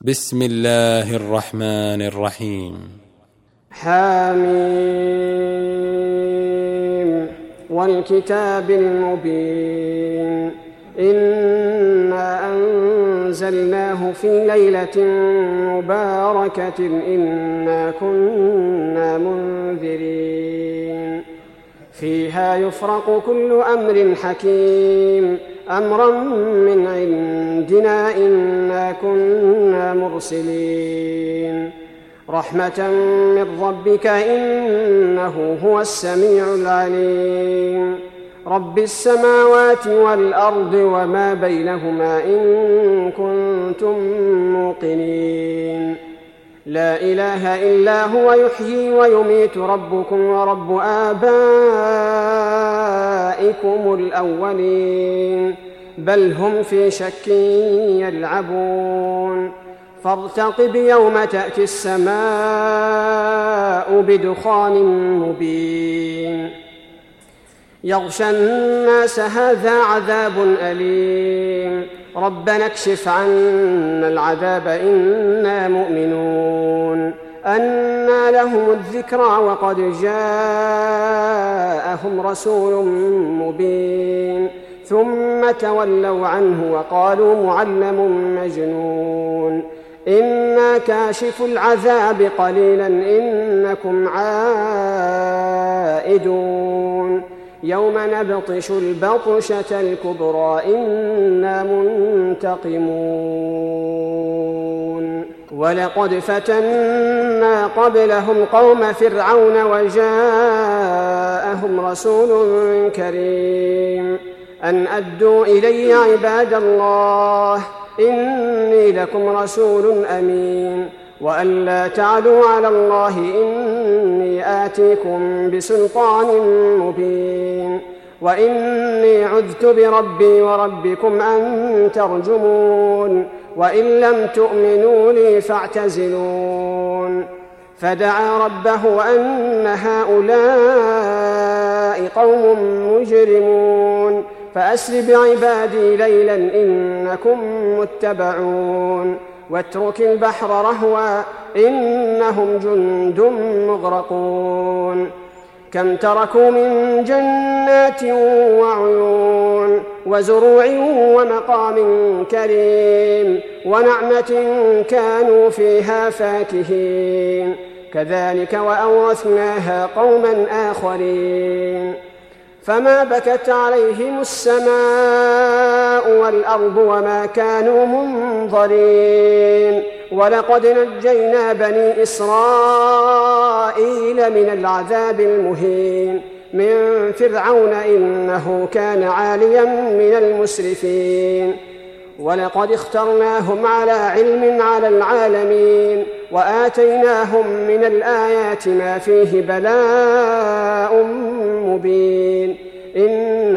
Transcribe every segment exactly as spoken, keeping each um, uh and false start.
بسم الله الرحمن الرحيم. حميم والكتاب المبين إنا أنزلناه في ليلة مباركة إنا كنا منذرين فيها يفرق كل أمر حكيم أمرا من عندنا إنا كنا مرسلين رحمة من ربك إنه هو السميع العليم رب السماوات والأرض وما بينهما إن كنتم موقنين لا إله إلا هو يحيي ويميت ربكم ورب آبائكم الأولين بل هم في شك يلعبون فارتقب يوم تأتي السماء بدخان مبين يغشى الناس هذا عذاب أليم ربنا اكشف عنا العذاب إنا مؤمنون أنى لهم الذكرى وقد جاءهم رسول مبين ثم تولوا عنه وقالوا معلم مجنون إنا كاشف العذاب قليلا إنكم عائدون يوم نبطش البطشة الكبرى إنا منتقمون ولقد فتنا قبلهم قوم فرعون وجاءهم رسول كريم أن أدوا إلي عباد الله إني لكم رسول أمين وأن لا تعلوا على الله إني آتيكم بسلطان مبين وإني عذت بربي وربكم أن ترجمون وإن لم تؤمنوا لي فاعتزلون فدعا ربه أن هؤلاء قوم مجرمون فأسر بعبادي ليلا إنكم متبعون واترك البحر رهوا إنهم جند مغرقون كم تركوا من جنات وعيون وزروع ومقام كريم ونعمة كانوا فيها فاكهين كذلك وأورثناها قوما آخرين فما بكت عليهم السماء والأرض وما كانوا منظرين ولقد نجينا بني إسرائيل من العذاب المهين من فرعون إنه كان عاليا من المسرفين ولقد اخترناهم على علم على العالمين وآتيناهم من الآيات ما فيه بلاء مبين إن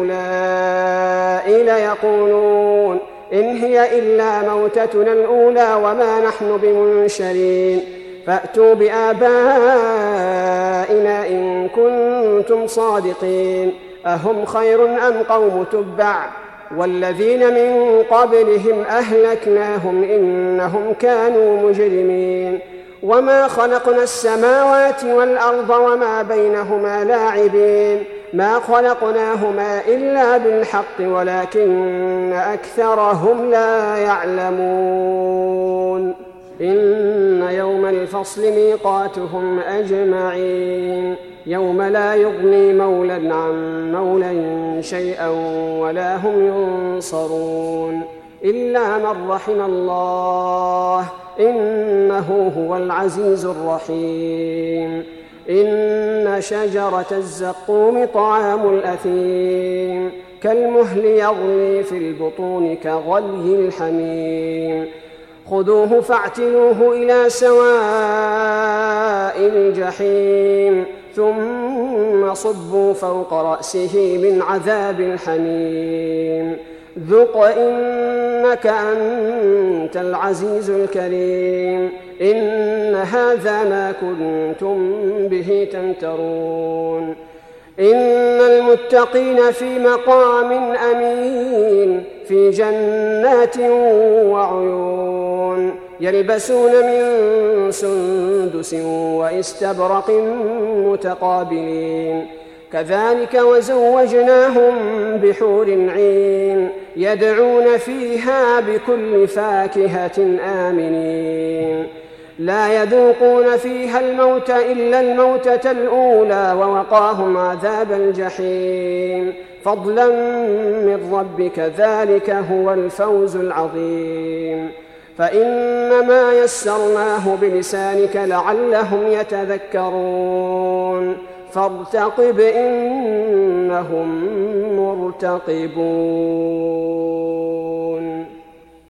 هؤلاء ليقولون إن هي إلا موتتنا الأولى وما نحن بمنشرين فأتوا بآبائنا إن كنتم صادقين أهم خير أم قوم تبع والذين من قبلهم أهلكناهم إنهم كانوا مجرمين وما خلقنا السماوات والأرض وما بينهما لاعبين ما خلقناهما إلا بالحق ولكن أكثرهم لا يعلمون إن يوم الفصل ميقاتهم أجمعين يوم لا يغني مولى عن مولى شيئا ولا هم ينصرون إلا من رحم الله إنه هو العزيز الرحيم إن شجرة الزقوم طعام الأثيم كالمهل يغلي في البطون كغلي الحميم خذوه فاعتلوه إلى سواء الجحيم ثم صبوا فوق رأسه من عذاب الحميم ذق إنك أنت العزيز الكريم إن هذا ما كنتم به تمترون إن المتقين في مقام أمين في جنات وعيون يلبسون من سندس واستبرق متقابلين كذلك وزوجناهم بحور عين يدعون فيها بكل فاكهة آمنين لا يذوقون فيها الموت إلا الموتة الأولى ووقاهم عذاب الجحيم فضلا من ربك ذلك هو الفوز العظيم فإنما يسرناه بلسانك لعلهم يتذكرون فارتقب إنهم مرتقبون.